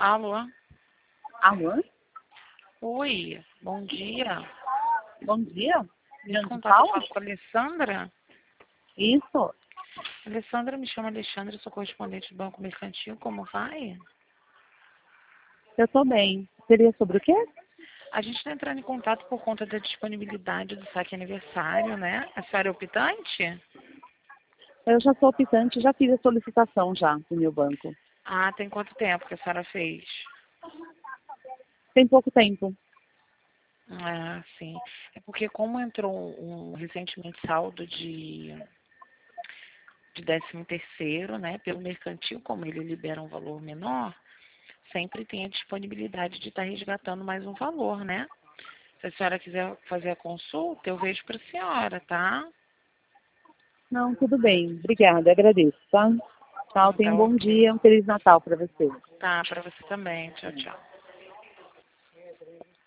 Alô? Alô? Oi, bom dia. Bom dia. Me Janto contato, eu Paula? falo com a Alessandra. Isso. Alessandra, me chama Alexandra, sou correspondente do Banco Mercantil, como vai? Eu tô bem. Seria sobre o quê? A gente está entrando em contato por conta da disponibilidade do saque aniversário, né? A senhora é optante? Eu já sou optante, já fiz a solicitação já do meu banco. Ah, tem quanto tempo que a senhora fez? Tem pouco tempo. Ah, sim. É porque como entrou recentemente saldo de 13º, né? Pelo mercantil, como ele libera um valor menor, sempre tem a disponibilidade de estar resgatando mais um valor, né? Se a senhora quiser fazer a consulta, eu vejo para a senhora, tá? Não, tudo bem. Obrigada, agradeço, tá? Tchau, tenha Tá um bom ok. dia, um Feliz Natal para você. Tá, para você também. Tchau, tchau.